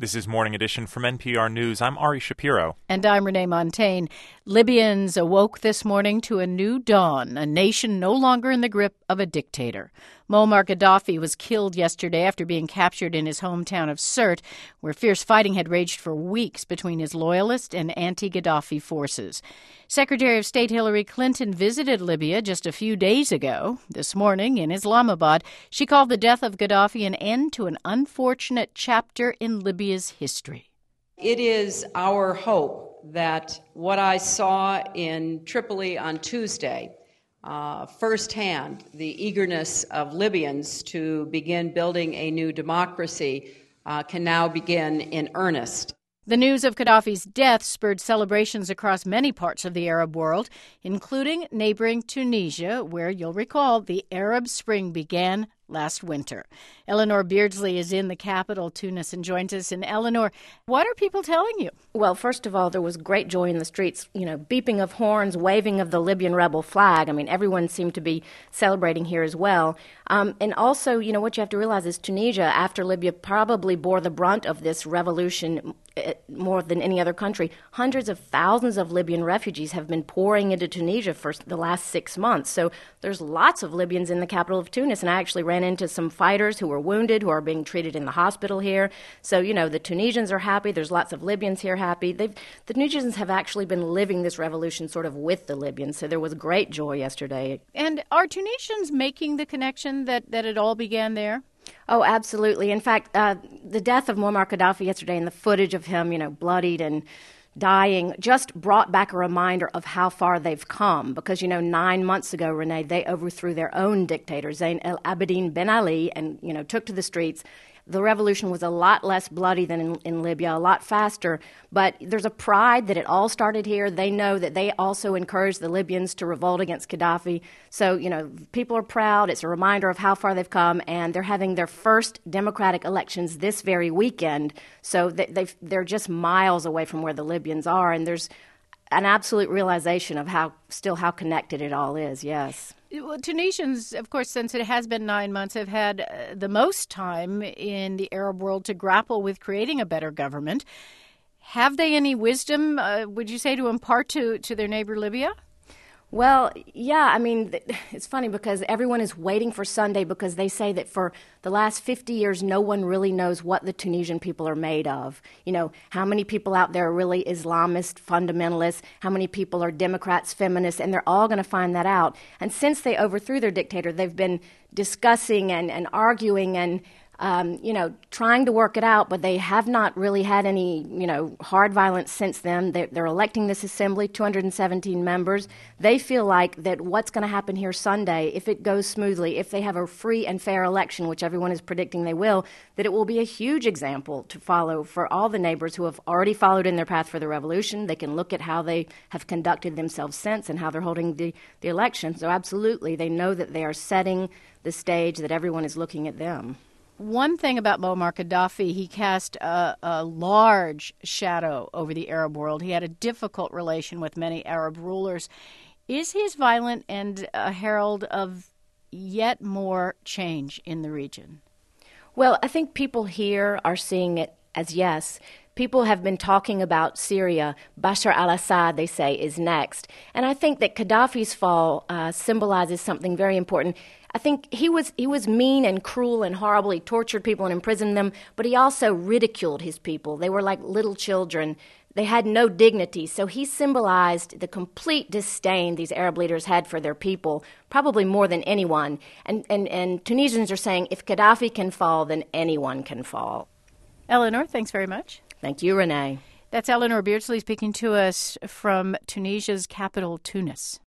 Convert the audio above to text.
This is Morning Edition from NPR News. I'm Ari Shapiro. And I'm Renee Montaigne. Libyans awoke this morning to a new dawn, a nation no longer in the grip of a dictator. Muammar Gaddafi was killed yesterday after being captured in his hometown of Sirte, where fierce fighting had raged for weeks between his loyalist and anti-Gaddafi forces. Secretary of State Hillary Clinton visited Libya just a few days ago. This morning in Islamabad, she called the death of Gaddafi an end to an unfortunate chapter in Libya's history. It is our hope that what I saw in Tripoli on Tuesday, firsthand, the eagerness of Libyans to begin building a new democracy can now begin in earnest. The news of Gaddafi's death spurred celebrations across many parts of the Arab world, including neighboring Tunisia, where you'll recall the Arab Spring began last winter. Eleanor Beardsley is in the capital, Tunis, and joins us. And Eleanor, what are people telling you? Well, first of all, there was great joy in the streets, beeping of horns, waving of the Libyan rebel flag. I mean, everyone seemed to be celebrating here as well. And also, what you have to realize is Tunisia, after Libya, probably bore the brunt of this revolution more than any other country. Hundreds of thousands of Libyan refugees have been pouring into Tunisia for the last 6 months. So there's lots of Libyans in the capital of Tunis, and I actually ran into some fighters who were wounded, who are being treated in the hospital here. So, the Tunisians are happy. There's lots of Libyans here happy. The Tunisians have actually been living this revolution sort of with the Libyans, so there was great joy yesterday. And are Tunisians making the connection that it all began there? Oh, absolutely. In fact, the death of Muammar Gaddafi yesterday and the footage of him, bloodied and dying, just brought back a reminder of how far they've come. Because, 9 months ago, Renee, they overthrew their own dictator, Zayn el-Abidine Ben Ali, and, took to the streets. The revolution was a lot less bloody than in Libya, a lot faster. But there's a pride that it all started here. They know that they also encouraged the Libyans to revolt against Gaddafi. So, people are proud. It's a reminder of how far they've come. And they're having their first democratic elections this very weekend. So they're just miles away from where the Libyans are. And there's an absolute realization of how connected it all is, yes. Well, Tunisians, of course, since it has been 9 months, have had the most time in the Arab world to grapple with creating a better government. Have they any wisdom, would you say, to impart to their neighbor Libya? Well, yeah, I mean, it's funny because everyone is waiting for Sunday because they say that for the last 50 years, no one really knows what the Tunisian people are made of. How many people out there are really Islamist, fundamentalists, how many people are Democrats, feminists, and they're all going to find that out. And since they overthrew their dictator, they've been discussing and arguing and trying to work it out, but they have not really had any, hard violence since then. They're electing this assembly, 217 members. They feel like that what's going to happen here Sunday, if it goes smoothly, if they have a free and fair election, which everyone is predicting they will, that it will be a huge example to follow for all the neighbors who have already followed in their path for the revolution. They can look at how they have conducted themselves since and how they're holding the election. So absolutely, they know that they are setting the stage, that everyone is looking at them. One thing about Muammar Gaddafi, he cast a large shadow over the Arab world. He had a difficult relation with many Arab rulers. Is he violent and a herald of yet more change in the region? Well, I think people here are seeing it as yes. People have been talking about Syria. Bashar al-Assad, they say, is next. And I think that Gaddafi's fall symbolizes something very important. I think he was mean and cruel and horrible. He tortured people and imprisoned them, but he also ridiculed his people. They were like little children. They had no dignity. So he symbolized the complete disdain these Arab leaders had for their people, probably more than anyone. And Tunisians are saying, if Gaddafi can fall, then anyone can fall. Eleanor, thanks very much. Thank you, Renee. That's Eleanor Beardsley speaking to us from Tunisia's capital, Tunis.